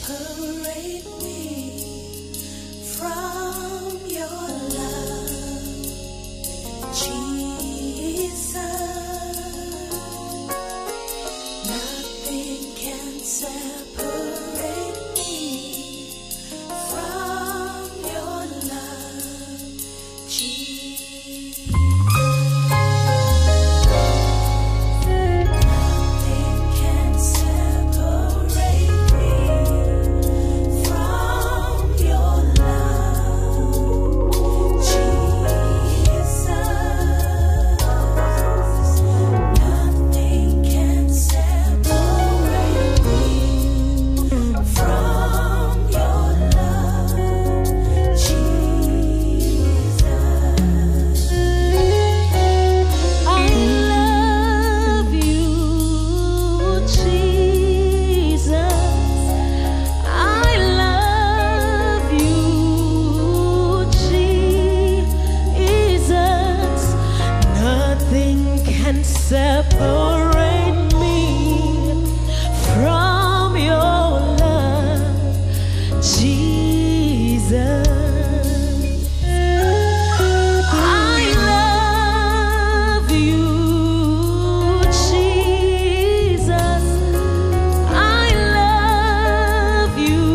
separate me from your love, Jesus. Nothing can separate me from your love, Jesus. Nothing can separate me from your love, Jesus. Nothing can separate me from your love, Jesus. I love you, Jesus. I love you, Jesus. Nothing can separate me from your love, Jesus. I love you, Jesus. I love you,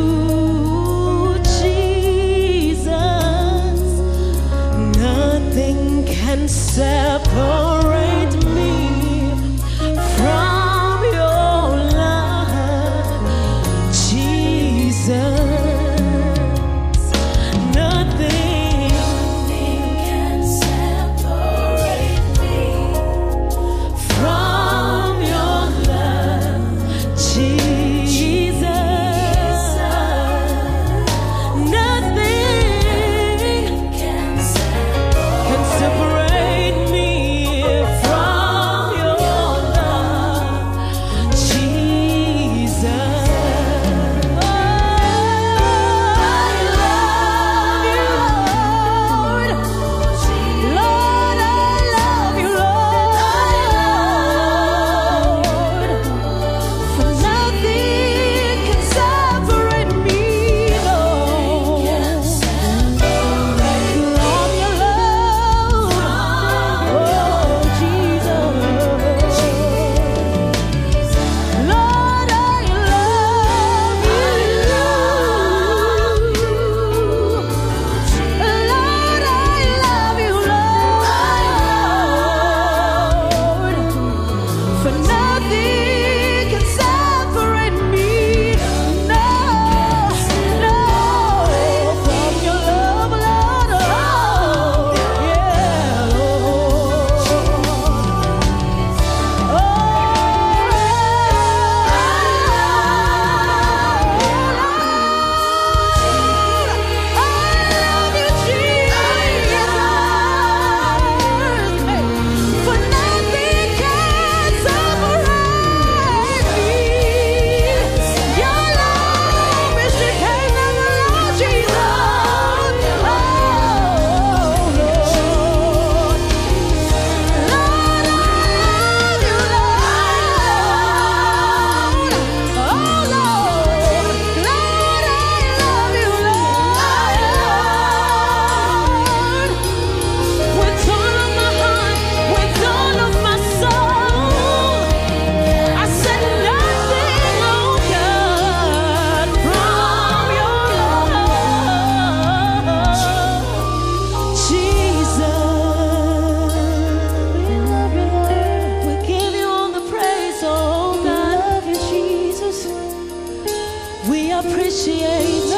Jesus. Nothing can separate me from your love, Jesus. Nothing. Can separate me From your love, Jesus. Nothing can can separate me from your love, Jesus. I love you, Lord. Lord, I love you, Lord. For nothing can separate me, Lord, from your love, oh, Jesus. Lord, I love you, Lord, I love you, Lord. For nothing can separate me, no, no, from your love, Lord, oh, yeah, Lord. We appreciate